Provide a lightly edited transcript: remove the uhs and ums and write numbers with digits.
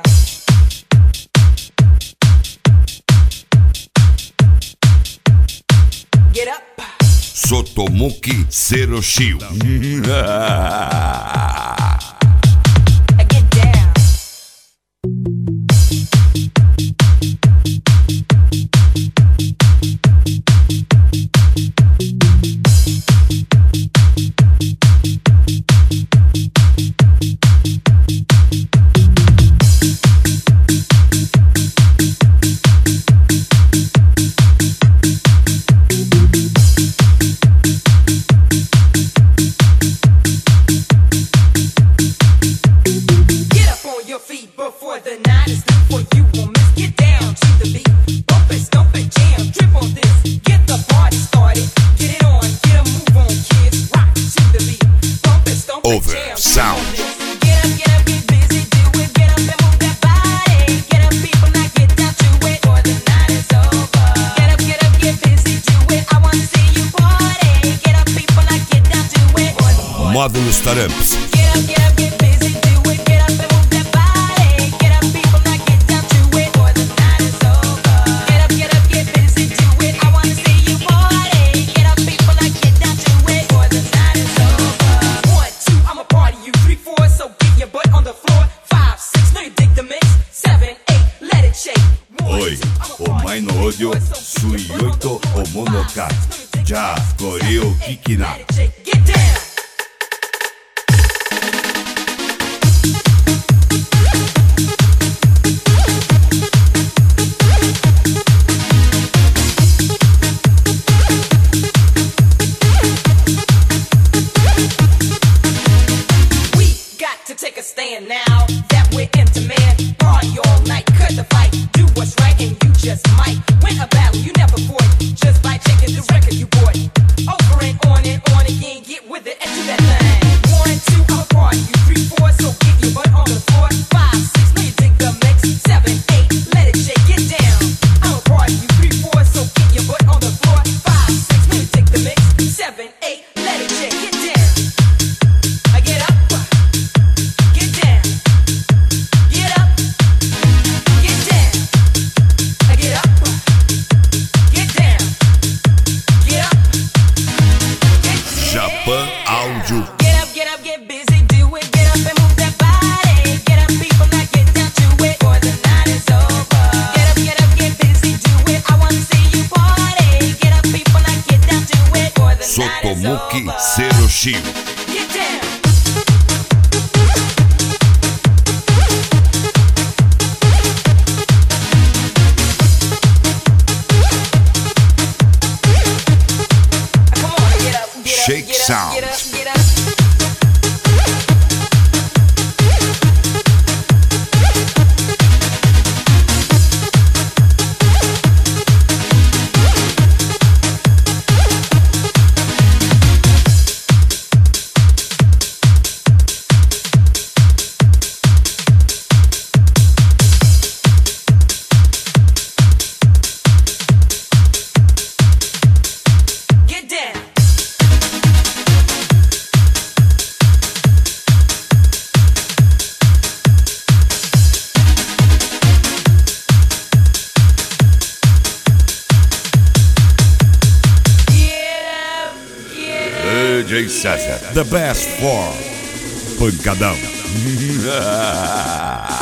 Get up. Sotomuki Seroshio. Get down. Before the night is through, for you won't miss. Get down to the beat, bump it, stomp it, jam, trip on this. Get the party started, get it on, get a move on, kids. Rock to the beat, bump it, stomp it, Over jam, sound. trip on this. Get up, get busy, do it. Get up and move that body. Get up, people, now get down to it, or the night is over. Get up, get busy, do it. I wanna see you party. Get up, people, now get down to it, or the Módulo Starumps. Get up, get busy, do it. Get up and move that body. Get up, people, now get down to it, or the night is over. Get up, get busy, do it. I wanna see you party. Get up, people, now get down to it, or the night is over. 1, 2, I'ma party you. 3, 4, so get your butt on the floor. 5, 6, know you dig the mix. 7, 8, let it shake. 1, Oi, 2, I'ma omae party no you. odio, 3, 4, so sui get your butt oito on the floor. o monoka. 5, 6, know you dig the Ja, mix. koreo 7, 8, kikina. let it shake. Get down. To take a stand now that we're in demand. Party all night, cut the fight, do what's right, and you just might win a battle you never fought just by checking the record you bought. Over and on again, get with it and do that thing. 1, 2, I'll party you. 3, 4, so get your butt on the floor. 5, 6, know you dig the mix. 7, 8, let it shake, get down. I'll party you. 3, 4, so get your butt on the floor. 5, 6, know you dig the mix. 7, 8, let it shake, get down. I get up. Get down, get up, get down. I get up, get down, get up, get down. Japan Áudio. Get up, get busy, do it. Get up and move that body. Get up, people, now get down to it, or the night is over. Get busy, do it. I wanna see you party. Get up, people, now get down to it, or the night is Sotomuki over. Seroshio. Get down. Come on, get up, Shake get up, sound. get up, get up. Get down. DJ César. The best for Pancadão.